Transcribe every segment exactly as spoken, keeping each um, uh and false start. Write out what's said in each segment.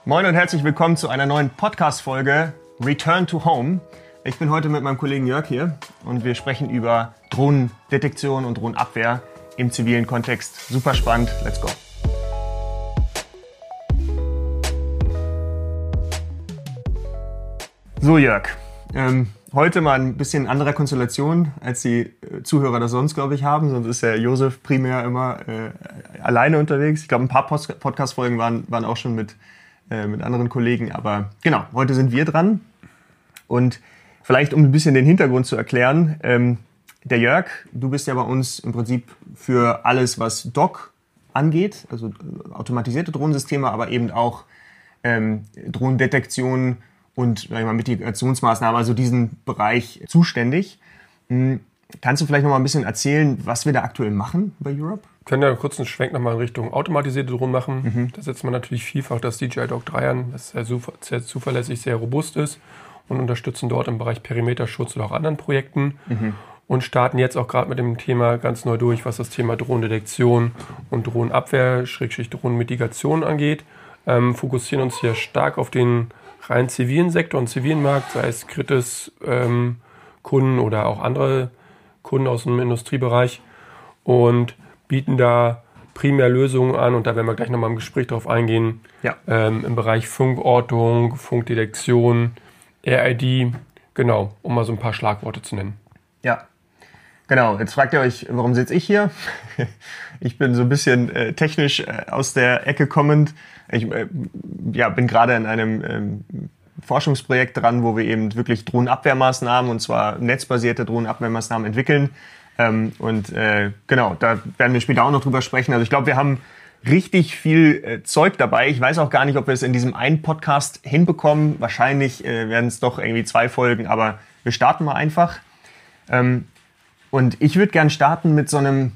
Moin und herzlich willkommen zu einer neuen Podcast-Folge Return to Home. Ich bin heute mit meinem Kollegen Jörg hier und wir sprechen über Drohnendetektion und Drohnenabwehr im zivilen Kontext. Super spannend, let's go. So Jörg, ähm, heute mal ein bisschen anderer Konstellation, als die Zuhörer das sonst, glaube ich, haben. Sonst ist ja Josef primär immer äh, alleine unterwegs. Ich glaube, ein paar Post- Podcast-Folgen waren, waren auch schon mit mit anderen Kollegen, aber genau, heute sind wir dran und vielleicht, um ein bisschen den Hintergrund zu erklären, ähm, der Jörg, du bist ja bei uns im Prinzip für alles, was D O C angeht, also automatisierte Drohnensysteme, aber eben auch ähm, Drohnendetektion und sag ich mal, Mitigationsmaßnahmen, also diesen Bereich zuständig. Hm, kannst du vielleicht noch mal ein bisschen erzählen, was wir da aktuell machen bei Europe? Wir können ja einen kurzen Schwenk nochmal in Richtung automatisierte Drohnen machen. Mhm. Da setzt man natürlich vielfach das D J I Dock drei an, das sehr, sehr zuverlässig, sehr robust ist und unterstützen dort im Bereich Perimeterschutz oder auch anderen Projekten. Mhm. Und starten jetzt auch gerade mit dem Thema ganz neu durch, was das Thema Drohnendetektion und Drohnenabwehr, Schrägstrich Drohnenmitigation angeht. Ähm, fokussieren uns hier stark auf den rein zivilen Sektor und zivilen Markt, sei es Kritis, ähm, Kunden oder auch andere Kunden aus dem Industriebereich. Und bieten da primär Lösungen an und da werden wir gleich nochmal im Gespräch drauf eingehen, ja. ähm, im Bereich Funkortung, Funkdetektion, R I D, genau, um mal so ein paar Schlagworte zu nennen. Ja, genau. Jetzt fragt ihr euch, warum sitze ich hier? Ich bin so ein bisschen äh, technisch äh, aus der Ecke kommend. Ich äh, ja, bin gerade in einem ähm, Forschungsprojekt dran, wo wir eben wirklich Drohnenabwehrmaßnahmen, und zwar netzbasierte Drohnenabwehrmaßnahmen entwickeln. Ähm, und äh, genau, da werden wir später auch noch drüber sprechen. Also ich glaube, wir haben richtig viel äh, Zeug dabei. Ich weiß auch gar nicht, ob wir es in diesem einen Podcast hinbekommen. Wahrscheinlich äh, werden es doch irgendwie zwei Folgen, aber wir starten mal einfach. Ähm, und ich würde gern starten mit so einem,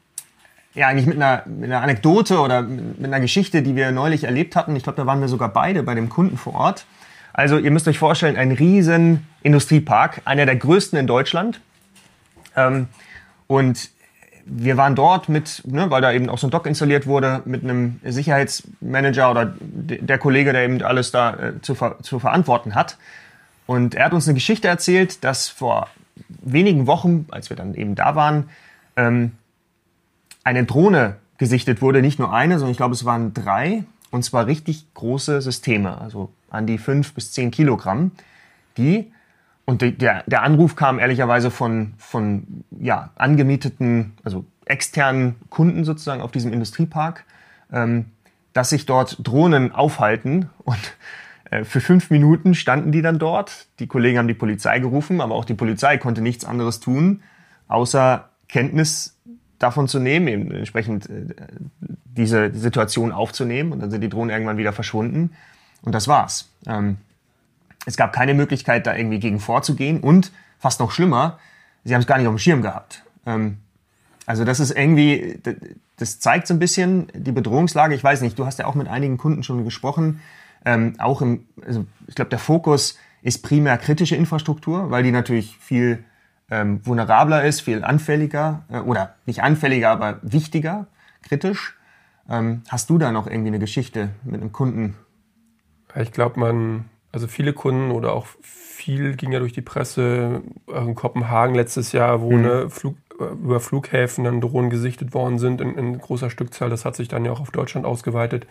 ja eigentlich mit einer, mit einer Anekdote oder mit einer Geschichte, die wir neulich erlebt hatten. Ich glaube, da waren wir sogar beide bei dem Kunden vor Ort. Also ihr müsst euch vorstellen, ein riesen Industriepark, einer der größten in Deutschland. Ähm, Und wir waren dort mit, ne, weil da eben auch so ein Dock installiert wurde, mit einem Sicherheitsmanager oder de- der Kollege, der eben alles da äh, zu, ver- zu verantworten hat. Und er hat uns eine Geschichte erzählt, dass vor wenigen Wochen, als wir dann eben da waren, ähm, eine Drohne gesichtet wurde. Nicht nur eine, sondern ich glaube, es waren drei. Und zwar richtig große Systeme, also an die fünf bis zehn Kilogramm, die Und der, der Anruf kam ehrlicherweise von, von ja, angemieteten, also externen Kunden sozusagen auf diesem Industriepark, ähm, dass sich dort Drohnen aufhalten. Und äh, für fünf Minuten standen die dann dort. Die Kollegen haben die Polizei gerufen, aber auch die Polizei konnte nichts anderes tun, außer Kenntnis davon zu nehmen, eben entsprechend äh, diese Situation aufzunehmen. Und dann sind die Drohnen irgendwann wieder verschwunden. Und das war's. Ähm, Es gab keine Möglichkeit, da irgendwie gegen vorzugehen und, fast noch schlimmer, sie haben es gar nicht auf dem Schirm gehabt. Ähm, also das ist irgendwie, das zeigt so ein bisschen die Bedrohungslage. Ich weiß nicht, du hast ja auch mit einigen Kunden schon gesprochen. Ähm, auch im, also ich glaube, der Fokus ist primär kritische Infrastruktur, weil die natürlich viel ähm, vulnerabler ist, viel anfälliger, äh, oder nicht anfälliger, aber wichtiger, kritisch. Ähm, hast du da noch irgendwie eine Geschichte mit einem Kunden? Ich glaube, man... Also viele Kunden oder auch viel ging ja durch die Presse in Kopenhagen letztes Jahr, wo mhm. eine Flug, über Flughäfen dann Drohnen gesichtet worden sind in, in großer Stückzahl. Das hat sich dann ja auch auf Deutschland ausgeweitet.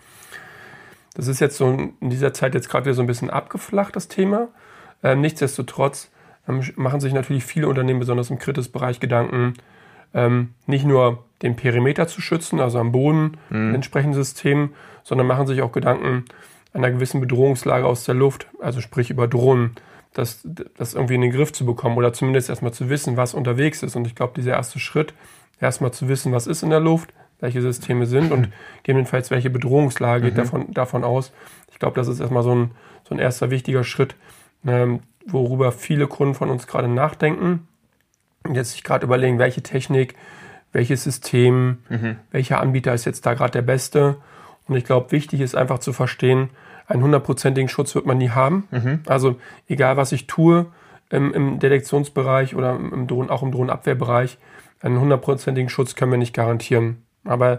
Das ist jetzt so in dieser Zeit jetzt gerade wieder so ein bisschen abgeflacht, das Thema. Ähm, nichtsdestotrotz ähm, machen sich natürlich viele Unternehmen, besonders im Kritis-Bereich, Gedanken, ähm, nicht nur den Perimeter zu schützen, also am Boden mhm. in entsprechenden Systemen, sondern machen sich auch Gedanken, einer gewissen Bedrohungslage aus der Luft, also sprich über Drohnen, das, das irgendwie in den Griff zu bekommen oder zumindest erstmal zu wissen, was unterwegs ist. Und ich glaube, dieser erste Schritt, erstmal zu wissen, was ist in der Luft, welche Systeme sind und gegebenenfalls welche Bedrohungslage geht mhm. davon, davon aus. Ich glaube, das ist erstmal so ein, so ein erster wichtiger Schritt, ähm, worüber viele Kunden von uns gerade nachdenken und jetzt sich gerade überlegen, welche Technik, welches System, mhm. welcher Anbieter ist jetzt da gerade der beste. Und ich glaube, wichtig ist einfach zu verstehen, einen hundertprozentigen Schutz wird man nie haben. Mhm. Also egal, was ich tue im, im Detektionsbereich oder im Drohnen, auch im Drohnenabwehrbereich, einen hundertprozentigen Schutz können wir nicht garantieren. Aber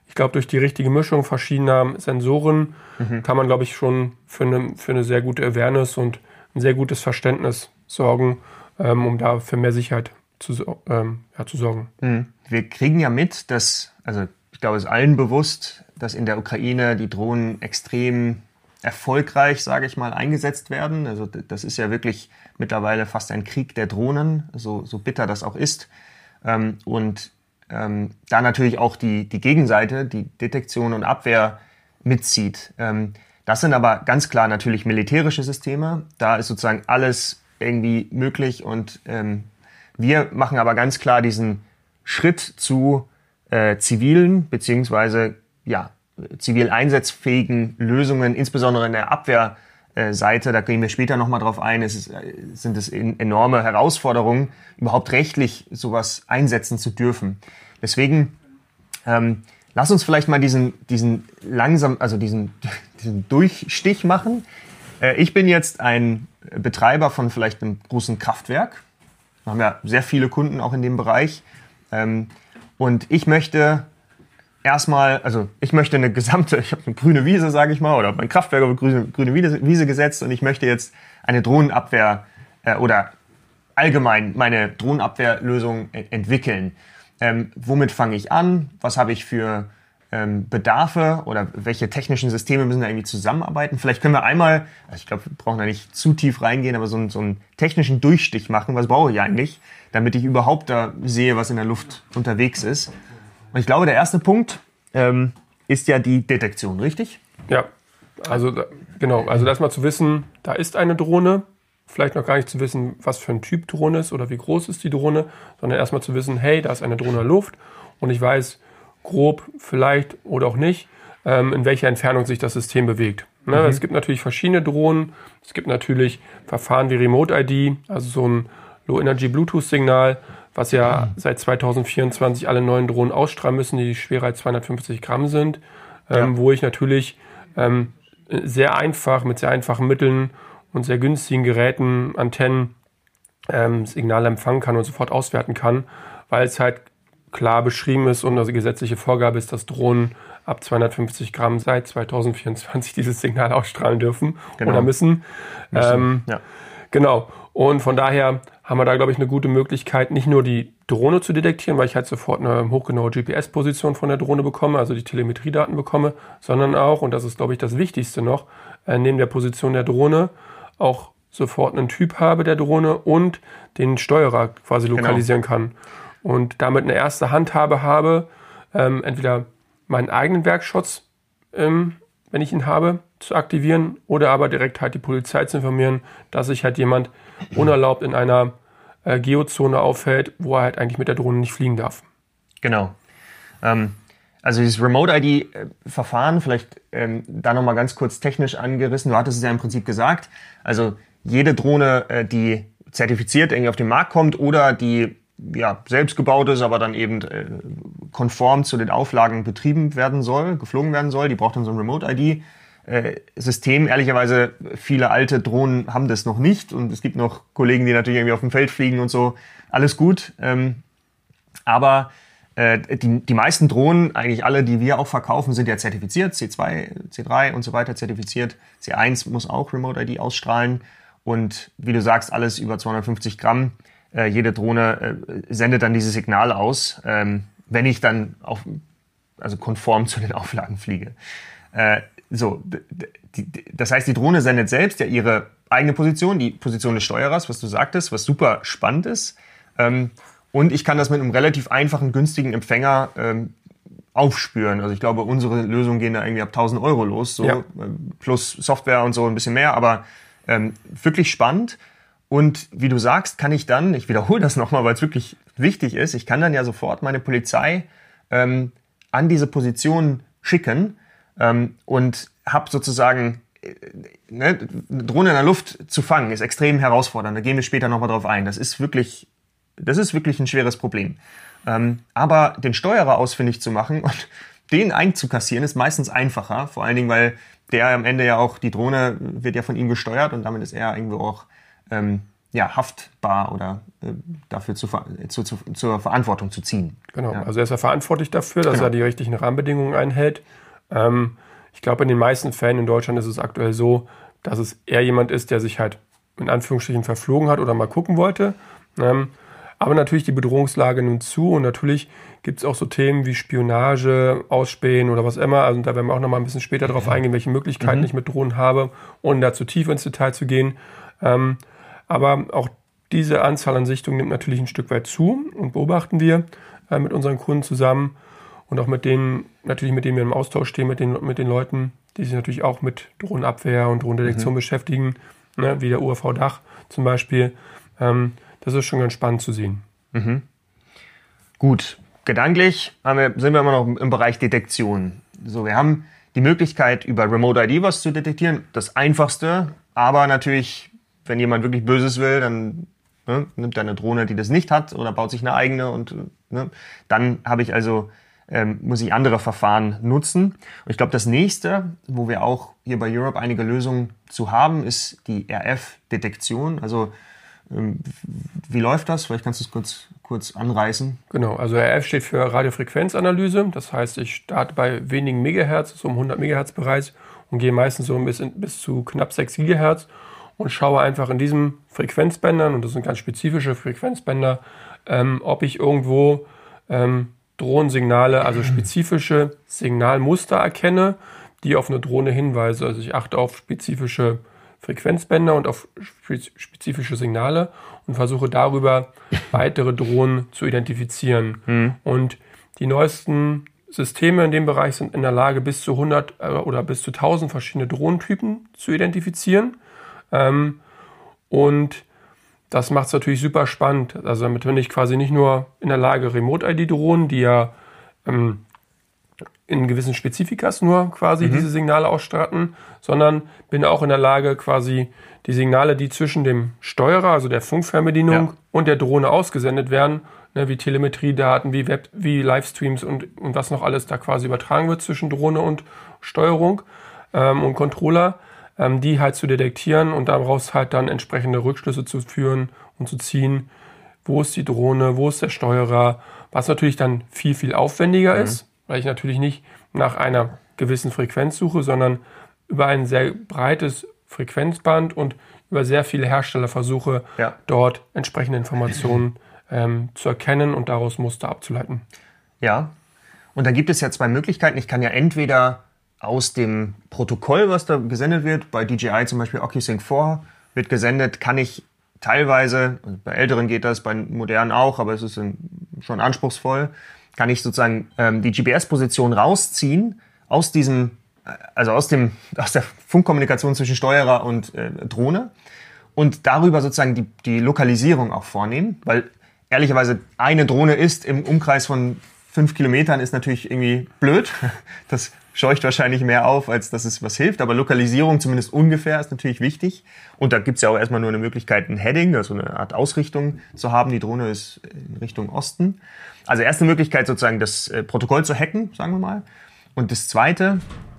ich glaube, durch die richtige Mischung verschiedener Sensoren Mhm. kann man, glaube ich, schon für eine, für eine sehr gute Awareness und ein sehr gutes Verständnis sorgen, ähm, um da für mehr Sicherheit zu, so- ähm, ja, zu sorgen. Mhm. Wir kriegen ja mit, dass, also ich glaube, es ist allen bewusst, dass in der Ukraine die Drohnen extrem erfolgreich, sage ich mal, eingesetzt werden. Also d- das ist ja wirklich mittlerweile fast ein Krieg der Drohnen, so, so bitter das auch ist. Ähm, und ähm, da natürlich auch die, die Gegenseite, die Detektion und Abwehr mitzieht. Ähm, das sind aber ganz klar natürlich militärische Systeme. Da ist sozusagen alles irgendwie möglich und ähm, wir machen aber ganz klar diesen Schritt zu äh, zivilen beziehungsweise ja, zivil einsatzfähigen Lösungen, insbesondere in der Abwehrseite. Da gehen wir später nochmal drauf ein. Es ist, äh, sind es en- enorme Herausforderungen, überhaupt rechtlich sowas einsetzen zu dürfen. Deswegen ähm, lass uns vielleicht mal diesen, diesen langsam, also diesen, diesen Durchstich machen. Äh, ich bin jetzt ein Betreiber von vielleicht einem großen Kraftwerk. Wir haben ja sehr viele Kunden auch in dem Bereich. Ähm, und ich möchte erstmal, also ich möchte eine gesamte, ich habe eine grüne Wiese, sage ich mal, oder mein Kraftwerk auf eine grüne, grüne Wiese, Wiese gesetzt und ich möchte jetzt eine Drohnenabwehr äh, oder allgemein meine Drohnenabwehrlösung e- entwickeln. Ähm, womit fange ich an? Was habe ich für ähm, Bedarfe oder welche technischen Systeme müssen da irgendwie zusammenarbeiten? Vielleicht können wir einmal, also ich glaube, wir brauchen da nicht zu tief reingehen, aber so, einen- so einen technischen Durchstich machen. Was brauche ich eigentlich, damit ich überhaupt da sehe, was in der Luft unterwegs ist? Und ich glaube, der erste Punkt ähm, ist ja die Detektion, richtig? Ja, also da, genau, also erstmal zu wissen, da ist eine Drohne, vielleicht noch gar nicht zu wissen, was für ein Typ Drohne ist oder wie groß ist die Drohne, sondern erstmal zu wissen, hey, da ist eine Drohne in der Luft und ich weiß grob vielleicht oder auch nicht, ähm, in welcher Entfernung sich das System bewegt. Ne? Mhm. Es gibt natürlich verschiedene Drohnen, es gibt natürlich Verfahren wie Remote I D, also so ein Low-Energy-Bluetooth-Signal, was ja seit zwanzig vierundzwanzig alle neuen Drohnen ausstrahlen müssen, die schwerer als zweihundertfünfzig Gramm sind, ähm, Ja. wo ich natürlich ähm, sehr einfach, mit sehr einfachen Mitteln und sehr günstigen Geräten, Antennen, ähm, Signale empfangen kann und sofort auswerten kann, weil es halt klar beschrieben ist und also gesetzliche Vorgabe ist, dass Drohnen ab zweihundertfünfzig Gramm seit zwanzig vierundzwanzig dieses Signal ausstrahlen dürfen Genau. oder müssen. Ähm, ja. Genau. Und von daher haben wir da, glaube ich, eine gute Möglichkeit, nicht nur die Drohne zu detektieren, weil ich halt sofort eine hochgenaue G P S-Position von der Drohne bekomme, also die Telemetriedaten bekomme, sondern auch, und das ist, glaube ich, das Wichtigste noch, äh, neben der Position der Drohne auch sofort einen Typ habe der Drohne und den Steuerer quasi lokalisieren kann. Und damit eine erste Handhabe habe, ähm, entweder meinen eigenen Werkschutz, ähm, wenn ich ihn habe, zu aktivieren oder aber direkt halt die Polizei zu informieren, dass sich halt jemand unerlaubt in einer äh, Geozone aufhält, wo er halt eigentlich mit der Drohne nicht fliegen darf. Genau. Ähm, also dieses Remote I D-Verfahren, vielleicht ähm, da nochmal ganz kurz technisch angerissen. Du hattest es ja im Prinzip gesagt. Also jede Drohne, äh, die zertifiziert irgendwie auf den Markt kommt oder die ja, selbst gebaut ist, aber dann eben äh, konform zu den Auflagen betrieben werden soll, geflogen werden soll, die braucht dann so ein Remote I D. Äh, System. Ehrlicherweise, viele alte Drohnen haben das noch nicht und es gibt noch Kollegen, die natürlich irgendwie auf dem Feld fliegen und so. Alles gut. Ähm, aber äh, die, die meisten Drohnen, eigentlich alle, die wir auch verkaufen, sind ja zertifiziert. C zwei, C drei und so weiter zertifiziert. C eins muss auch Remote I D ausstrahlen. Und wie du sagst, alles über zweihundertfünfzig Gramm. Äh, jede Drohne äh, sendet dann dieses Signal aus, ähm, wenn ich dann auf, also konform zu den Auflagen fliege. Äh, So, die, die, das heißt, die Drohne sendet selbst ja ihre eigene Position, die Position des Steuerers, was du sagtest, was super spannend ist. Ähm, und ich kann das mit einem relativ einfachen, günstigen Empfänger ähm, aufspüren. Also ich glaube, unsere Lösungen gehen da irgendwie ab tausend Euro los, so Ja. ähm, plus Software und so ein bisschen mehr, aber ähm, wirklich spannend. Und wie du sagst, kann ich dann, ich wiederhole das nochmal, weil es wirklich wichtig ist, ich kann dann ja sofort meine Polizei ähm, an diese Position schicken, Ähm, und habe sozusagen, äh, ne, eine Drohne in der Luft zu fangen, ist extrem herausfordernd. Da gehen wir später nochmal drauf ein. Das ist wirklich, das ist wirklich ein schweres Problem. Ähm, aber den Steuerer ausfindig zu machen und den einzukassieren, ist meistens einfacher. Vor allen Dingen, weil der am Ende ja auch, die Drohne wird ja von ihm gesteuert und damit ist er irgendwo auch ähm, ja, haftbar oder äh, dafür zu, zu, zu, zur Verantwortung zu ziehen. Genau, ja. also er ist ja verantwortlich dafür, dass genau. er die rechtlichen Rahmenbedingungen einhält. Ähm, ich glaube, in den meisten Fällen in Deutschland ist es aktuell so, dass es eher jemand ist, der sich halt in Anführungsstrichen verflogen hat oder mal gucken wollte. Ähm, aber natürlich die Bedrohungslage nimmt zu und natürlich gibt es auch so Themen wie Spionage, Ausspähen oder was immer. Also da werden wir auch noch mal ein bisschen später darauf eingehen, welche Möglichkeiten mhm. ich mit Drohnen habe, ohne da zu tief ins Detail zu gehen. Ähm, aber auch diese Anzahl an Sichtungen nimmt natürlich ein Stück weit zu und beobachten wir äh, mit unseren Kunden zusammen und auch mit denen, natürlich mit denen wir im Austausch stehen, mit den, mit den Leuten, die sich natürlich auch mit Drohnenabwehr und Drohnendetektion mhm. beschäftigen, ne, wie der U A V-Dach zum Beispiel. Ähm, das ist schon ganz spannend zu sehen. Mhm. Gut, gedanklich haben wir, sind wir immer noch im Bereich Detektion. So, wir haben die Möglichkeit, über Remote I D was zu detektieren. Das Einfachste, aber natürlich, wenn jemand wirklich Böses will, dann ne, nimmt er eine Drohne, die das nicht hat oder baut sich eine eigene und ne, dann habe ich also ähm, muss ich andere Verfahren nutzen. Und ich glaube, das nächste, wo wir auch hier bei Europe einige Lösungen zu haben, ist die R F-Detektion. Also ähm, wie läuft das? Vielleicht kannst du es kurz, kurz anreißen. Genau, also R F steht für Radiofrequenzanalyse. Das heißt, ich starte bei wenigen Megahertz, so im hundert Megahertz Bereich und gehe meistens so bis, in, bis zu knapp sechs Gigahertz und schaue einfach in diesen Frequenzbändern, und das sind ganz spezifische Frequenzbänder, ähm, ob ich irgendwo ähm, Drohnensignale, also spezifische Signalmuster erkenne, die auf eine Drohne hinweisen. Also ich achte auf spezifische Frequenzbänder und auf spezifische Signale und versuche darüber weitere Drohnen zu identifizieren. Mhm. Und die neuesten Systeme in dem Bereich sind in der Lage, bis zu hundert oder bis zu tausend verschiedene Drohnentypen zu identifizieren. Ähm, und das macht es natürlich super spannend. Also damit bin ich quasi nicht nur in der Lage, Remote I D-Drohnen, die ja ähm, in gewissen Spezifikas nur quasi mhm. diese Signale ausstatten, sondern bin auch in der Lage, quasi die Signale, die zwischen dem Steuerer, also der Funkfernbedienung ja. und der Drohne ausgesendet werden, ne, wie Telemetriedaten, wie Web, wie Livestreams und, und was noch alles da quasi übertragen wird zwischen Drohne und Steuerung ähm, und Controller, ähm, die halt zu detektieren und daraus halt dann entsprechende Rückschlüsse zu führen und zu ziehen, wo ist die Drohne, wo ist der Steuerer, was natürlich dann viel, viel aufwendiger mhm. ist, weil ich natürlich nicht nach einer gewissen Frequenz suche, sondern über ein sehr breites Frequenzband und über sehr viele Hersteller versuche, ja. dort entsprechende Informationen ähm, zu erkennen und daraus Muster abzuleiten. Ja, und da gibt es ja zwei Möglichkeiten. Ich kann ja entweder aus dem Protokoll, was da gesendet wird, bei D J I zum Beispiel OcuSync vier wird gesendet, kann ich teilweise, also bei älteren geht das, bei modernen auch, aber es ist schon anspruchsvoll, kann ich sozusagen ähm, die G P S-Position rausziehen aus diesem, also aus dem, aus der Funkkommunikation zwischen Steuerer und äh, Drohne und darüber sozusagen die, die Lokalisierung auch vornehmen, weil ehrlicherweise eine Drohne ist im Umkreis von fünf Kilometern ist natürlich irgendwie blöd. Das scheucht wahrscheinlich mehr auf, als dass es was hilft. Aber Lokalisierung zumindest ungefähr ist natürlich wichtig. Und da gibt's ja auch erstmal nur eine Möglichkeit, ein Heading, also eine Art Ausrichtung zu haben. Die Drohne ist in Richtung Osten. Also erste Möglichkeit sozusagen das äh, Protokoll zu hacken, sagen wir mal. Und das zweite,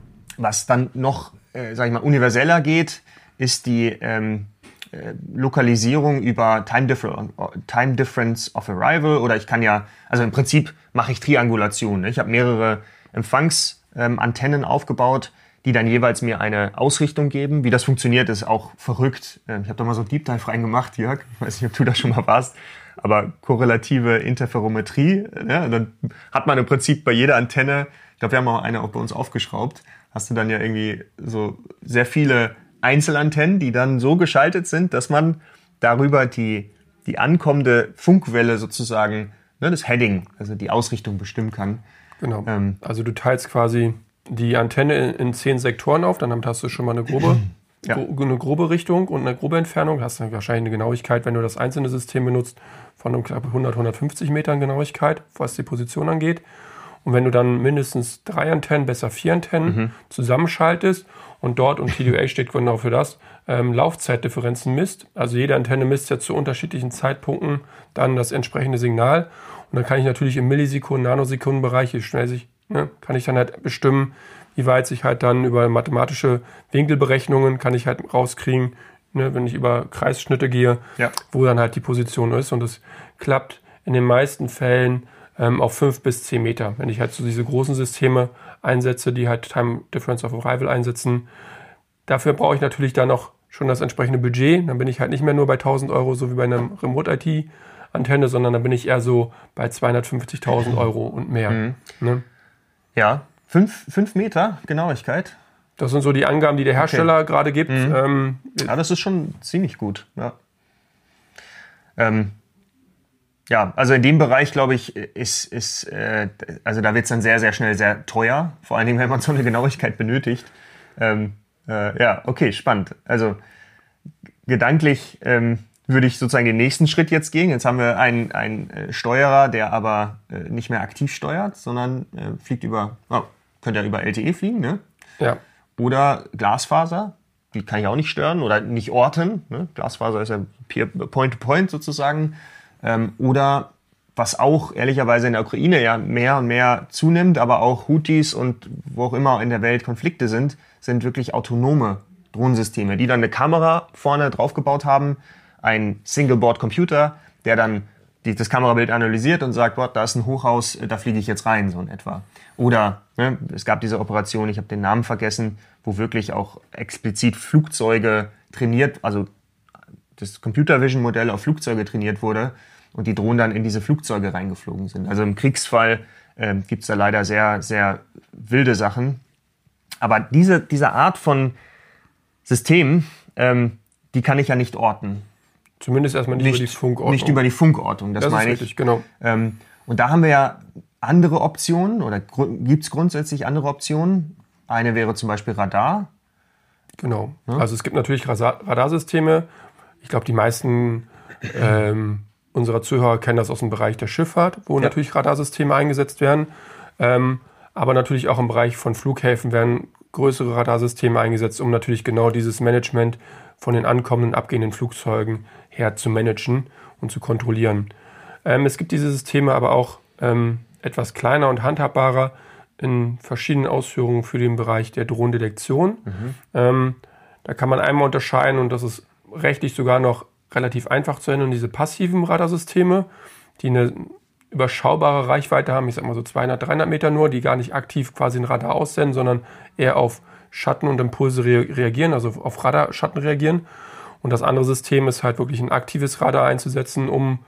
was dann noch, äh, sag ich mal, universeller geht, ist die ähm, äh, Lokalisierung über Time, Differ- Time Difference of Arrival. Oder ich kann ja, also im Prinzip mache ich Triangulation. Ne? Ich habe mehrere Empfangsantennen ähm, aufgebaut, die dann jeweils mir eine Ausrichtung geben. Wie das funktioniert, ist auch verrückt. Ähm, ich habe da mal so Deep Dive reingemacht, Jörg. Ich weiß nicht, ob du da schon mal warst. Aber korrelative Interferometrie, ne? Dann hat man im Prinzip bei jeder Antenne, ich glaube, wir haben auch eine auch bei uns aufgeschraubt, hast du dann ja irgendwie so sehr viele Einzelantennen, die dann so geschaltet sind, dass man darüber die, die ankommende Funkwelle sozusagen, ne, das Heading, also die Ausrichtung bestimmen kann. Genau. Ähm, also du teilst quasi die Antenne in, in zehn Sektoren auf, dann hast du schon mal eine grobe, ja. gro- eine grobe Richtung und eine grobe Entfernung. Hast dann wahrscheinlich eine Genauigkeit, wenn du das einzelne System benutzt, von um knapp hundert, hundertfünfzig Metern Genauigkeit, was die Position angeht. Und wenn du dann mindestens drei Antennen, besser vier Antennen mhm. zusammenschaltest und dort, und T D O A steht genau für das, ähm, Laufzeitdifferenzen misst, also jede Antenne misst ja zu unterschiedlichen Zeitpunkten dann das entsprechende Signal. Und dann kann ich natürlich im Millisekunden-, Nanosekundenbereich, wie schnell sich, ne, kann ich dann halt bestimmen, wie weit sich halt dann über mathematische Winkelberechnungen kann ich halt rauskriegen, ne, wenn ich über Kreisschnitte gehe, ja. wo dann halt die Position ist. Und das klappt in den meisten Fällen ähm, auf fünf bis zehn Meter. Wenn ich halt so diese großen Systeme einsetze, die halt Time Difference of Arrival einsetzen, dafür brauche ich natürlich dann noch schon das entsprechende Budget. Dann bin ich halt nicht mehr nur bei tausend Euro, so wie bei einem Remote-I T-Antenne, sondern dann bin ich eher so bei zweihundertfünfzigtausend Euro und mehr. Mhm. Ne? Ja, fünf, fünf Meter Genauigkeit. Das sind so die Angaben, die der Hersteller okay. gerade gibt. Mhm. Ähm, ja, das ist schon ziemlich gut. Ja, ähm, ja also in dem Bereich, glaube ich, ist, ist äh, also da wird es dann sehr, sehr schnell sehr teuer. Vor allen Dingen, wenn man so eine Genauigkeit benötigt. Ähm, äh, ja, okay, spannend. Also gedanklich ähm, würde ich sozusagen den nächsten Schritt jetzt gehen. Jetzt haben wir einen, einen äh, Steuerer, der aber äh, nicht mehr aktiv steuert, sondern äh, fliegt über, oh, könnte ja über L T E fliegen, ne? Ja. Oder Glasfaser, die kann ich auch nicht stören oder nicht orten. Ne? Glasfaser ist ja Point-to-Point sozusagen. Ähm, oder was auch ehrlicherweise in der Ukraine ja mehr und mehr zunimmt, aber auch Houthis und wo auch immer in der Welt Konflikte sind, sind wirklich autonome Drohnensysteme, die dann eine Kamera vorne draufgebaut haben, ein Single-Board-Computer, der dann die, das Kamerabild analysiert und sagt, boah, da ist ein Hochhaus, da fliege ich jetzt rein, so in etwa. Oder ne, es gab diese Operation, ich habe den Namen vergessen, wo wirklich auch explizit Flugzeuge trainiert, also das Computer-Vision-Modell auf Flugzeuge trainiert wurde und die Drohnen dann in diese Flugzeuge reingeflogen sind. Also im Kriegsfall äh, gibt es da leider sehr, sehr wilde Sachen. Aber diese, diese Art von Systemen, ähm, die kann ich ja nicht orten. Zumindest erstmal nicht, nicht über die Funkortung. Nicht über die Funkortung, das, das meine ist richtig, genau. Ähm, und da haben wir ja andere Optionen oder gr- gibt es grundsätzlich andere Optionen. Eine wäre zum Beispiel Radar. Genau. Ja? Also es gibt natürlich Radarsysteme. Ich glaube, die meisten ähm, unserer Zuhörer kennen das aus dem Bereich der Schifffahrt, wo ja. natürlich Radarsysteme eingesetzt werden. Ähm, aber natürlich auch im Bereich von Flughäfen werden größere Radarsysteme eingesetzt, um natürlich genau dieses Management von den ankommenden, abgehenden Flugzeugen her zu managen und zu kontrollieren. Ähm, es gibt diese Systeme aber auch ähm, etwas kleiner und handhabbarer in verschiedenen Ausführungen für den Bereich der Drohnendetektion. Mhm. Ähm, da kann man einmal unterscheiden, und das ist rechtlich sogar noch relativ einfach zu ändern, diese passiven Radarsysteme, die eine überschaubare Reichweite haben, ich sag mal so zweihundert, dreihundert Meter nur, die gar nicht aktiv quasi ein Radar aussenden, sondern eher auf Schatten und Impulse re- reagieren, also auf Radarschatten reagieren. Und das andere System ist halt wirklich ein aktives Radar einzusetzen, um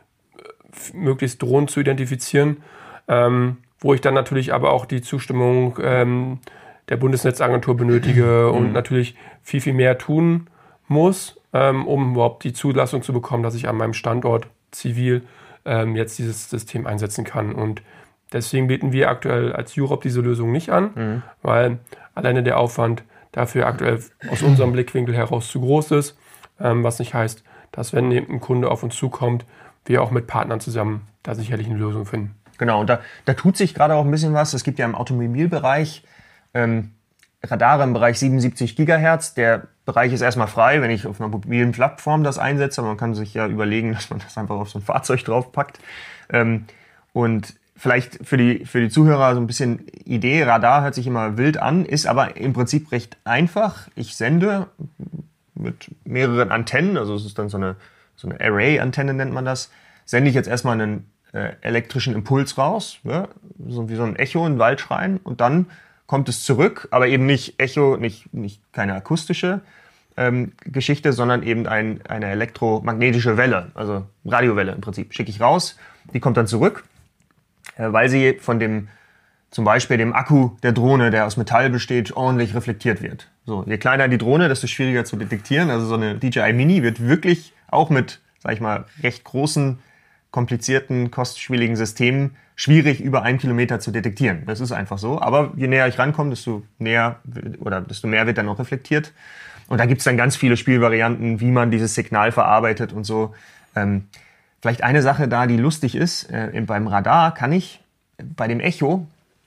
f- möglichst Drohnen zu identifizieren, ähm, wo ich dann natürlich aber auch die Zustimmung ähm, der Bundesnetzagentur benötige mhm. und natürlich viel, viel mehr tun muss, ähm, um überhaupt die Zulassung zu bekommen, dass ich an meinem Standort zivil ähm, jetzt dieses System einsetzen kann. Und deswegen bieten wir aktuell als Europe diese Lösung nicht an, mhm. weil alleine der Aufwand dafür aktuell aus unserem Blickwinkel heraus zu groß ist, ähm, was nicht heißt, dass wenn ein Kunde auf uns zukommt, wir auch mit Partnern zusammen da sicherlich eine Lösung finden. Genau, und da, da tut sich gerade auch ein bisschen was. Es gibt ja im Automobilbereich ähm, Radare im Bereich siebenundsiebzig Gigahertz. Der Bereich ist erstmal frei, wenn ich auf einer mobilen Plattform das einsetze. Aber man kann sich ja überlegen, dass man das einfach auf so ein Fahrzeug draufpackt. Ähm, und vielleicht für die, für die Zuhörer so ein bisschen Idee. Radar hört sich immer wild an, ist aber im Prinzip recht einfach. Ich sende mit mehreren Antennen, also es ist dann so eine, so eine Array-Antenne nennt man das, sende ich jetzt erstmal einen äh, elektrischen Impuls raus, ja, so wie so ein Echo, ein Waldschreien, und dann kommt es zurück, aber eben nicht Echo, nicht, nicht keine akustische ähm, Geschichte, sondern eben ein, eine elektromagnetische Welle, also Radiowelle im Prinzip, schicke ich raus, die kommt dann zurück, äh, weil sie von dem, zum Beispiel dem Akku der Drohne, der aus Metall besteht, ordentlich reflektiert wird. So, je kleiner die Drohne, desto schwieriger zu detektieren. Also so eine D J I Mini wird wirklich auch mit, sag ich mal, recht großen, komplizierten, kostspieligen Systemen schwierig über einen Kilometer zu detektieren. Das ist einfach so. Aber je näher ich rankomme, desto näher oder desto mehr wird dann auch reflektiert. Und da gibt's dann ganz viele Spielvarianten, wie man dieses Signal verarbeitet und so. Ähm, vielleicht eine Sache da, die lustig ist. Äh, beim Radar kann ich bei dem Echo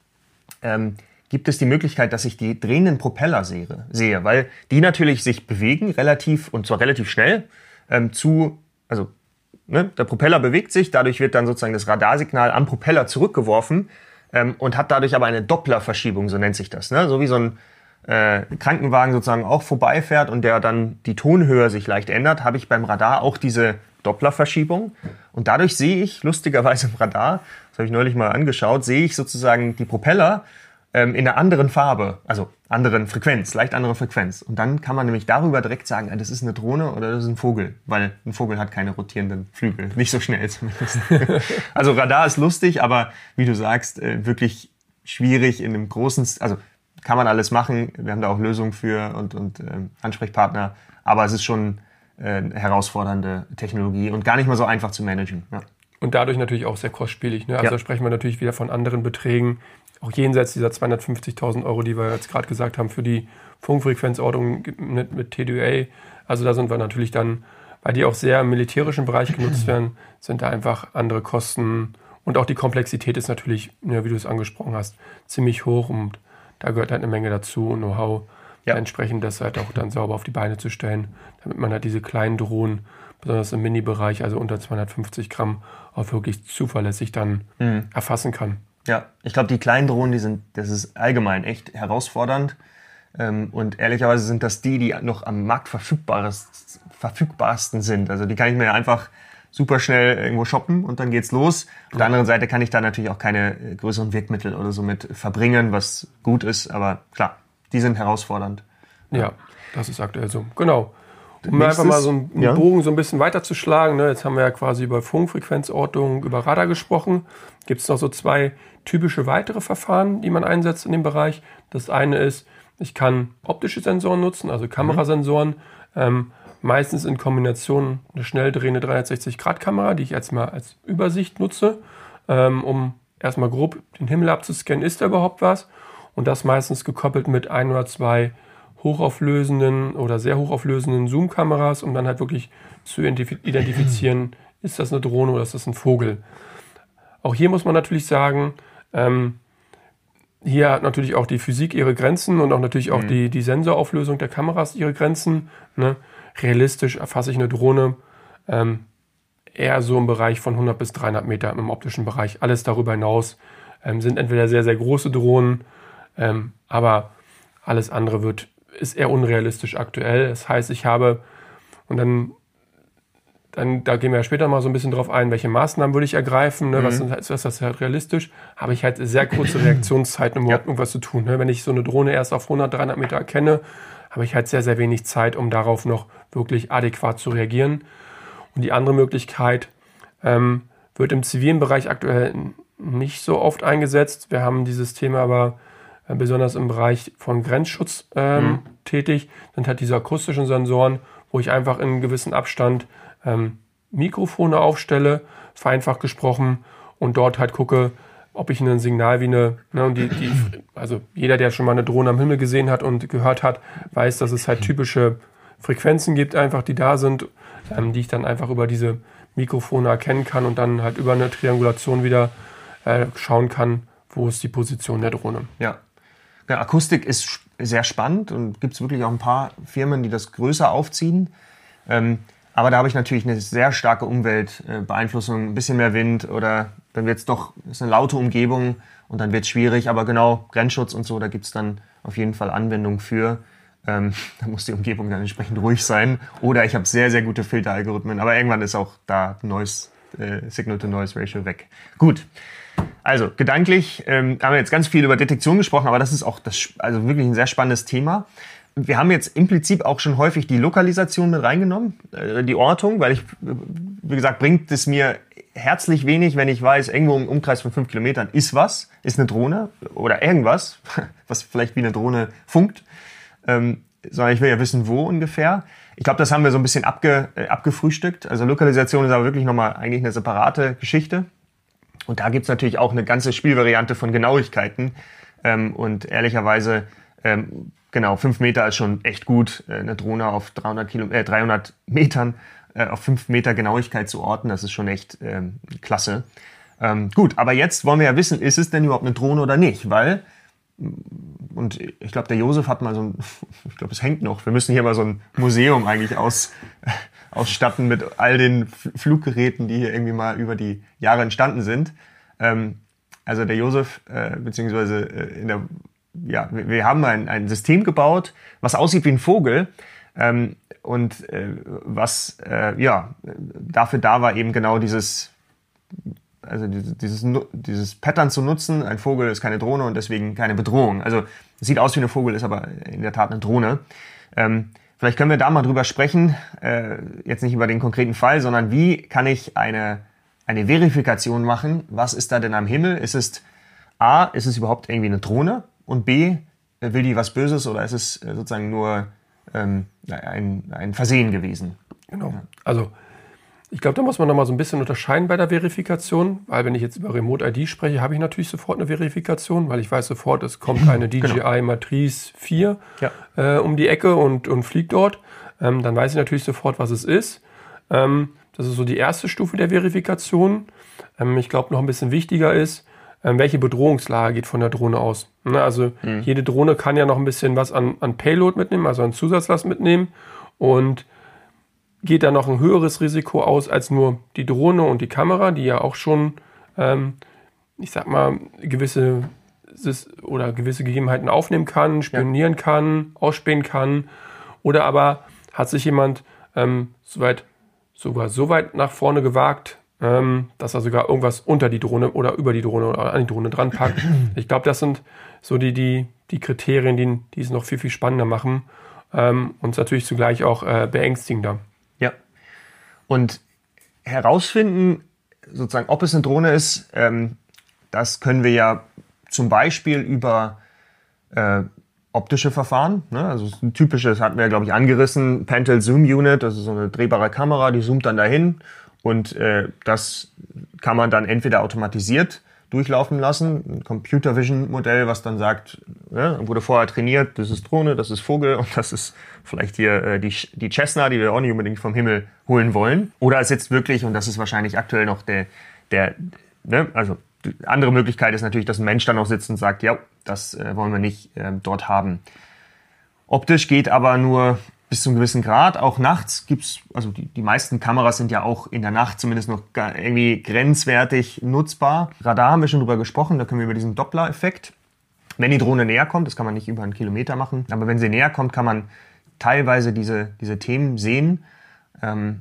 ähm, gibt es die Möglichkeit, dass ich die drehenden Propeller sehe, sehe, weil die natürlich sich bewegen, relativ, und zwar relativ schnell, ähm, zu, also ne, der Propeller bewegt sich, dadurch wird dann sozusagen das Radarsignal am Propeller zurückgeworfen ähm, und hat dadurch aber eine Dopplerverschiebung, so nennt sich das, ne? So wie so ein, äh, Krankenwagen sozusagen auch vorbeifährt und der dann die Tonhöhe sich leicht ändert, habe ich beim Radar auch diese Dopplerverschiebung. Und dadurch sehe ich, lustigerweise im Radar, das habe ich neulich mal angeschaut, sehe ich sozusagen die Propeller ähm, in einer anderen Farbe, also anderen Frequenz, leicht andere Frequenz. Und dann kann man nämlich darüber direkt sagen, das ist eine Drohne oder das ist ein Vogel, weil ein Vogel hat keine rotierenden Flügel, nicht so schnell zumindest. Also Radar ist lustig, aber wie du sagst, äh, wirklich schwierig in einem großen, also kann man alles machen, wir haben da auch Lösungen für und, und ähm, Ansprechpartner, aber es ist schon äh, herausfordernde Technologie und gar nicht mal so einfach zu managen. Ja. Und dadurch natürlich auch sehr kostspielig. Ne? Also ja. da sprechen wir natürlich wieder von anderen Beträgen, auch jenseits dieser zweihundertfünfzigtausend Euro, die wir jetzt gerade gesagt haben, für die Funkfrequenzortung mit, mit T D A. Also da sind wir natürlich dann, weil die auch sehr im militärischen Bereich genutzt werden, sind da einfach andere Kosten. Und auch die Komplexität ist natürlich, ja, wie du es angesprochen hast, ziemlich hoch und da gehört halt eine Menge dazu und Know-how, ja. entsprechend das halt auch dann sauber auf die Beine zu stellen, damit man halt diese kleinen Drohnen, besonders im Mini-Bereich, also unter zweihundertfünfzig Gramm, auch wirklich zuverlässig dann mhm. erfassen kann. Ja, ich glaube, die kleinen Drohnen, die sind, das ist allgemein echt herausfordernd. Ähm, und ehrlicherweise sind das die, die noch am Markt verfügbarsten, verfügbarsten sind. Also die kann ich mir einfach super schnell irgendwo shoppen und dann geht's los. Auf der anderen Seite kann ich da natürlich auch keine größeren Wirkmittel oder so mit verbringen, was gut ist. Aber klar, die sind herausfordernd. Ja, das ist aktuell so. Genau. Um Nächstes, einfach mal so einen ja. Bogen so ein bisschen weiterzuschlagen. Ne? Jetzt haben wir ja quasi über Funkfrequenzortung, über Radar gesprochen. Gibt es noch so zwei typische weitere Verfahren, die man einsetzt in dem Bereich. Das eine ist, ich kann optische Sensoren nutzen, also Kamerasensoren. Mhm. Ähm, meistens in Kombination eine schnell drehende dreihundertsechzig Grad Kamera, die ich jetzt mal als Übersicht nutze, ähm, um erstmal grob den Himmel abzuscannen, ist da überhaupt was? Und das meistens gekoppelt mit ein oder zwei hochauflösenden oder sehr hochauflösenden Zoom-Kameras, um dann halt wirklich zu identifizieren, ist das eine Drohne oder ist das ein Vogel. Auch hier muss man natürlich sagen, ähm, hier hat natürlich auch die Physik ihre Grenzen und auch natürlich auch mhm. die, die Sensorauflösung der Kameras ihre Grenzen. Ne? Realistisch erfasse ich eine Drohne ähm, eher so im Bereich von hundert bis dreihundert Meter im optischen Bereich. Alles darüber hinaus ähm, sind entweder sehr, sehr große Drohnen, ähm, aber alles andere wird, ist eher unrealistisch aktuell. Das heißt, ich habe, und dann, dann da gehen wir ja später mal so ein bisschen drauf ein, welche Maßnahmen würde ich ergreifen, ne? mhm. was, was ist das halt realistisch, habe ich halt sehr kurze Reaktionszeiten, um überhaupt irgendwas zu tun. Ne? Wenn ich so eine Drohne erst auf hundert, dreihundert Meter erkenne, habe ich halt sehr, sehr wenig Zeit, um darauf noch wirklich adäquat zu reagieren. Und die andere Möglichkeit ähm, wird im zivilen Bereich aktuell nicht so oft eingesetzt. Wir haben dieses Thema aber äh, besonders im Bereich von Grenzschutz ähm, mhm. tätig. Sind halt diese akustischen Sensoren, wo ich einfach in einem gewissen Abstand ähm, Mikrofone aufstelle, vereinfacht gesprochen, und dort halt gucke, ob ich ein Signal wie eine, ne, und die, die, also jeder, der schon mal eine Drohne am Himmel gesehen hat und gehört hat, weiß, dass es halt typische Frequenzen gibt, einfach, die da sind, ähm, die ich dann einfach über diese Mikrofone erkennen kann und dann halt über eine Triangulation wieder äh, schauen kann, wo ist die Position der Drohne. Ja, ja, Akustik ist sehr spannend und gibt es wirklich auch ein paar Firmen, die das größer aufziehen. Ähm, aber da habe ich natürlich eine sehr starke Umweltbeeinflussung, ein bisschen mehr Wind oder dann wird es doch, ist eine laute Umgebung und dann wird es schwierig. Aber genau, Grenzschutz und so, da gibt es dann auf jeden Fall Anwendungen für. Ähm, da muss die Umgebung dann entsprechend ruhig sein. Oder ich habe sehr, sehr gute Filteralgorithmen. Aber irgendwann ist auch da Noise, äh, Signal-to-Noise-Ratio weg. Gut, also gedanklich ähm, haben wir jetzt ganz viel über Detektion gesprochen, aber das ist auch das, also wirklich ein sehr spannendes Thema. Wir haben jetzt im Prinzip auch schon häufig die Lokalisation mit reingenommen, äh, die Ortung, weil ich, wie gesagt, bringt es mir herzlich wenig, wenn ich weiß, irgendwo im Umkreis von fünf Kilometern ist was, ist eine Drohne oder irgendwas, was vielleicht wie eine Drohne funkt, ähm, sondern ich will ja wissen, wo ungefähr. Ich glaube, das haben wir so ein bisschen abge, äh, abgefrühstückt. Also Lokalisation ist aber wirklich nochmal eigentlich eine separate Geschichte. Und da gibt's natürlich auch eine ganze Spielvariante von Genauigkeiten. Ähm, und ehrlicherweise, ähm, genau, fünf Meter ist schon echt gut, äh, eine Drohne auf dreihundert Kilo, äh, dreihundert Metern äh, auf fünf Meter Genauigkeit zu orten. Das ist schon echt ähm, klasse. Ähm, gut, aber jetzt wollen wir ja wissen, ist es denn überhaupt eine Drohne oder nicht? Weil, und ich glaube, der Josef hat mal so ein, ich glaube, es hängt noch, wir müssen hier mal so ein Museum eigentlich aus, ausstatten mit all den Fluggeräten, die hier irgendwie mal über die Jahre entstanden sind. Ähm, also der Josef, äh, beziehungsweise äh, in der ja, wir, wir haben ein, ein System gebaut, was aussieht wie ein Vogel. Ähm, und äh, was äh, ja dafür da war, eben genau dieses, also dieses, dieses, dieses Pattern zu nutzen. Ein Vogel ist keine Drohne und deswegen keine Bedrohung. Also es sieht aus wie ein Vogel, ist aber in der Tat eine Drohne. Ähm, vielleicht können wir da mal drüber sprechen, äh, jetzt nicht über den konkreten Fall, sondern wie kann ich eine, eine Verifikation machen? Was ist da denn am Himmel? Ist es A, ist es überhaupt irgendwie eine Drohne? Und B, will die was Böses oder ist es sozusagen nur ähm, ein, ein Versehen gewesen? Genau. Ja. Also ich glaube, da muss man noch mal so ein bisschen unterscheiden bei der Verifikation, weil wenn ich jetzt über Remote I D spreche, habe ich natürlich sofort eine Verifikation, weil ich weiß sofort, es kommt eine D J I Matrice vier ja. äh, um die Ecke und, und fliegt dort. Ähm, dann weiß ich natürlich sofort, was es ist. Ähm, das ist so die erste Stufe der Verifikation. Ähm, ich glaube, noch ein bisschen wichtiger ist, ähm, welche Bedrohungslage geht von der Drohne aus. Ne, also mhm. jede Drohne kann ja noch ein bisschen was an, an Payload mitnehmen, also an Zusatzlast mitnehmen und geht da noch ein höheres Risiko aus als nur die Drohne und die Kamera, die ja auch schon, ähm, ich sag mal, gewisse oder gewisse Gegebenheiten aufnehmen kann, spionieren ja. kann, ausspähen kann. Oder aber hat sich jemand ähm, soweit, sogar so weit nach vorne gewagt, ähm, dass er sogar irgendwas unter die Drohne oder über die Drohne oder an die Drohne dran packt. Ich glaube, das sind so die, die, die Kriterien, die, die es noch viel, viel spannender machen ähm, und natürlich zugleich auch äh, beängstigender. Ja. Und herausfinden, sozusagen, ob es eine Drohne ist, ähm, das können wir ja zum Beispiel über äh, optische Verfahren. Ne? Also ein typisches, hatten wir, glaube ich, angerissen, Pentel Zoom Unit, das ist so eine drehbare Kamera, die zoomt dann dahin und äh, das kann man dann entweder automatisiert durchlaufen lassen, ein Computer Vision Modell, was dann sagt, ja, wurde vorher trainiert, das ist Drohne, das ist Vogel und das ist vielleicht hier äh, die, die Cessna, die wir auch nicht unbedingt vom Himmel holen wollen. Oder es jetzt wirklich, und das ist wahrscheinlich aktuell noch der, der ne, also die andere Möglichkeit ist natürlich, dass ein Mensch dann auch sitzt und sagt, ja, das äh, wollen wir nicht äh, dort haben. Optisch geht aber nur bis zu einem gewissen Grad. Auch nachts gibt's, also die, die meisten Kameras sind ja auch in der Nacht zumindest noch irgendwie grenzwertig nutzbar. Radar haben wir schon drüber gesprochen, da können wir über diesen Doppler-Effekt. Wenn die Drohne näher kommt, das kann man nicht über einen Kilometer machen, aber wenn sie näher kommt, kann man teilweise diese, diese Themen sehen. Ähm,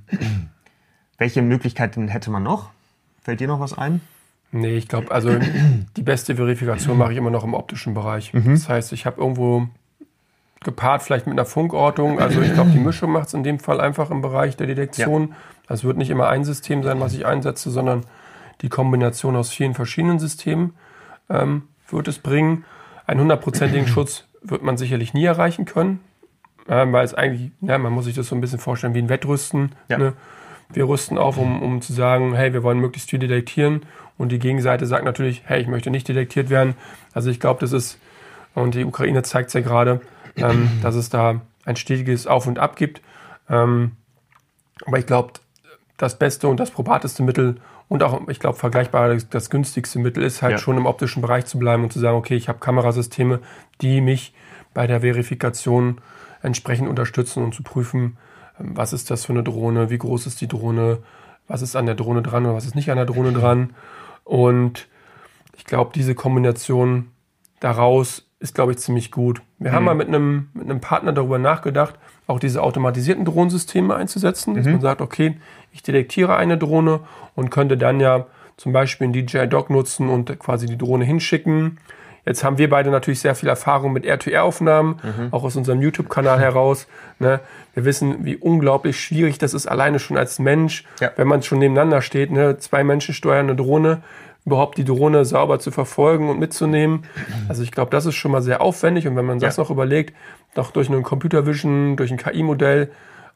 welche Möglichkeiten hätte man noch? Fällt dir noch was ein? Nee, ich glaube, also die beste Verifikation mache ich immer noch im optischen Bereich. Mhm. Das heißt, ich habe irgendwo gepaart vielleicht mit einer Funkortung. Also ich glaube, die Mischung macht es in dem Fall einfach im Bereich der Detektion. Ja. Also es wird nicht immer ein System sein, was ich einsetze, sondern die Kombination aus vielen verschiedenen Systemen ähm, wird es bringen. Einen hundertprozentigen Schutz wird man sicherlich nie erreichen können, äh, weil es eigentlich, ja, man muss sich das so ein bisschen vorstellen wie ein Wettrüsten. Ja. Ne? Wir rüsten auf, um, um zu sagen, hey, wir wollen möglichst viel detektieren. Und die Gegenseite sagt natürlich, hey, ich möchte nicht detektiert werden. Also ich glaube, das ist, und die Ukraine zeigt es ja gerade, ähm, dass es da ein stetiges Auf und Ab gibt. Ähm, aber ich glaube, das beste und das probateste Mittel und auch, ich glaube, vergleichbar das, das günstigste Mittel ist halt ja. schon im optischen Bereich zu bleiben und zu sagen, okay, ich habe Kamerasysteme, die mich bei der Verifikation entsprechend unterstützen und zu prüfen, was ist das für eine Drohne, wie groß ist die Drohne, was ist an der Drohne dran oder was ist nicht an der Drohne dran. Und ich glaube, diese Kombination daraus ist, glaube ich, ziemlich gut. Wir mhm. haben mal mit einem, mit einem Partner darüber nachgedacht, auch diese automatisierten Drohnensysteme einzusetzen, mhm. dass man sagt, okay, ich detektiere eine Drohne und könnte dann ja zum Beispiel einen D J I-Dock nutzen und quasi die Drohne hinschicken. Jetzt haben wir beide natürlich sehr viel Erfahrung mit R-to-R-Aufnahmen, mhm. auch aus unserem YouTube-Kanal heraus. Ne? Wir wissen, wie unglaublich schwierig das ist, alleine schon als Mensch, ja. wenn man schon nebeneinander steht, ne? Zwei Menschen steuern eine Drohne, überhaupt die Drohne sauber zu verfolgen und mitzunehmen. Also ich glaube, das ist schon mal sehr aufwendig. Und wenn man das ja. noch überlegt, noch durch einen Computer Vision, durch ein K I-Modell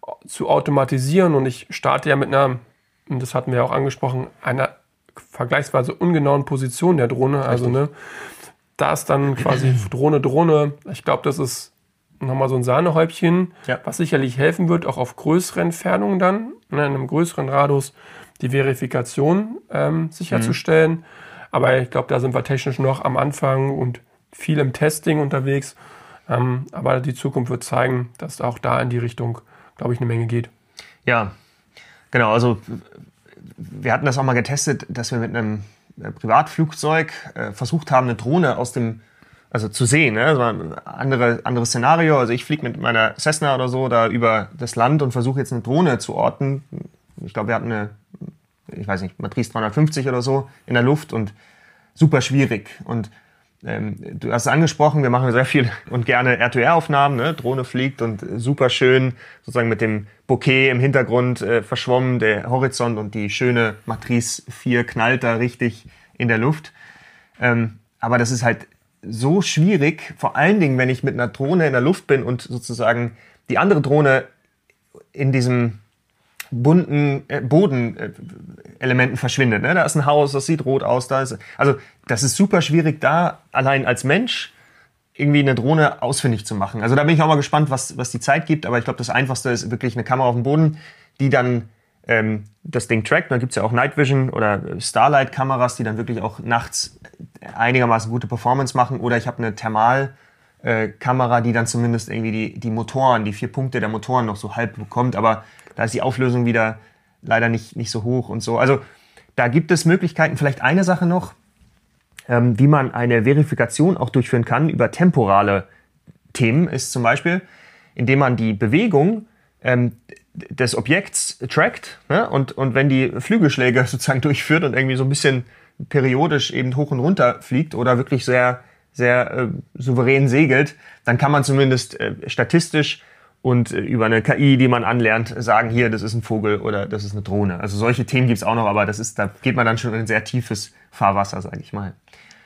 zu automatisieren, und ich starte ja mit einer, und das hatten wir auch angesprochen, einer vergleichsweise ungenauen Position der Drohne, also Richtig. ne, da ist dann quasi Drohne, Drohne. Ich glaube, das ist nochmal so ein Sahnehäubchen, ja. was sicherlich helfen wird, auch auf größere Entfernungen dann, ne, in einem größeren Radius, die Verifikation ähm, sicherzustellen. Mhm. Aber ich glaube, da sind wir technisch noch am Anfang und viel im Testing unterwegs. Ähm, aber die Zukunft wird zeigen, dass auch da in die Richtung, glaube ich, eine Menge geht. Ja, genau. Also wir hatten das auch mal getestet, dass wir mit einem Privatflugzeug äh, versucht haben, eine Drohne aus dem also zu sehen. Ne? Also ein andere, anderes Szenario. Also ich fliege mit meiner Cessna oder so da über das Land und versuche jetzt eine Drohne zu orten. Ich glaube, wir hatten eine, ich weiß nicht, Matrice dreihundertfünfzig oder so in der Luft und super schwierig. Und ähm, du hast es angesprochen, wir machen sehr viel und gerne R T R-Aufnahmen. Ne? Drohne fliegt und super schön sozusagen mit dem Bokeh im Hintergrund äh, verschwommen, der Horizont und die schöne Matrice vier knallt da richtig in der Luft. Ähm, aber das ist halt so schwierig, vor allen Dingen, wenn ich mit einer Drohne in der Luft bin und sozusagen die andere Drohne in diesem bunten äh, Bodenelementen äh, verschwindet. Ne? Da ist ein Haus, das sieht rot aus. Da ist, also das ist super schwierig, da allein als Mensch irgendwie eine Drohne ausfindig zu machen. Also da bin ich auch mal gespannt, was, was die Zeit gibt. Aber ich glaube, das Einfachste ist wirklich eine Kamera auf dem Boden, die dann ähm, das Ding trackt. Da gibt es ja auch Night Vision oder Starlight-Kameras, die dann wirklich auch nachts einigermaßen gute Performance machen. Oder ich habe eine Thermal-Kamera, die dann zumindest irgendwie die, die Motoren, die vier Punkte der Motoren noch so halb bekommt. Aber da ist die Auflösung wieder leider nicht, nicht so hoch und so. Also da gibt es Möglichkeiten. Vielleicht eine Sache noch, ähm, wie man eine Verifikation auch durchführen kann über temporale Themen, ist zum Beispiel, indem man die Bewegung ähm, des Objekts trackt, ne? und, und wenn die Flügelschläge sozusagen durchführt und irgendwie so ein bisschen periodisch eben hoch und runter fliegt oder wirklich sehr, sehr äh, souverän segelt, dann kann man zumindest äh, statistisch und äh, über eine K I, die man anlernt, sagen, hier, das ist ein Vogel oder das ist eine Drohne. Also solche Themen gibt's auch noch, aber das ist, da geht man dann schon in ein sehr tiefes Fahrwasser, sage ich mal.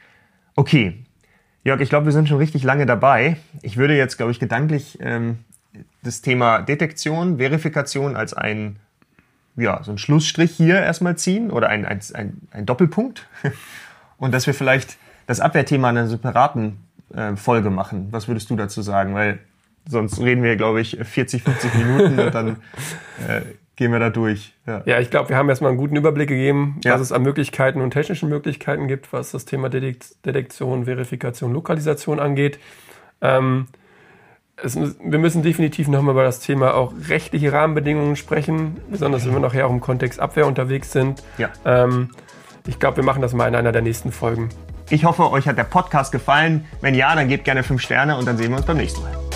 Okay, Jörg, ich glaube, wir sind schon richtig lange dabei. Ich würde jetzt, glaube ich, gedanklich ähm, das Thema Detektion, Verifikation als ein, ja, so ein Schlussstrich hier erstmal ziehen oder ein, ein, ein, ein Doppelpunkt und dass wir vielleicht das Abwehrthema in einer separaten äh, Folge machen. Was würdest du dazu sagen? Weil sonst reden wir, glaube ich, vierzig, fünfzig Minuten und dann äh, gehen wir da durch. Ja, ja ich glaube, wir haben erstmal einen guten Überblick gegeben, ja. was es an Möglichkeiten und technischen Möglichkeiten gibt, was das Thema Detekt- Detektion, Verifikation, Lokalisation angeht. Ähm, es, wir müssen definitiv nochmal über das Thema auch rechtliche Rahmenbedingungen sprechen, besonders wenn wir nachher auch im Kontext Abwehr unterwegs sind. Ja. Ähm, ich glaube, wir machen das mal in einer der nächsten Folgen. Ich hoffe, euch hat der Podcast gefallen. Wenn ja, dann gebt gerne fünf Sterne und dann sehen wir uns beim nächsten Mal.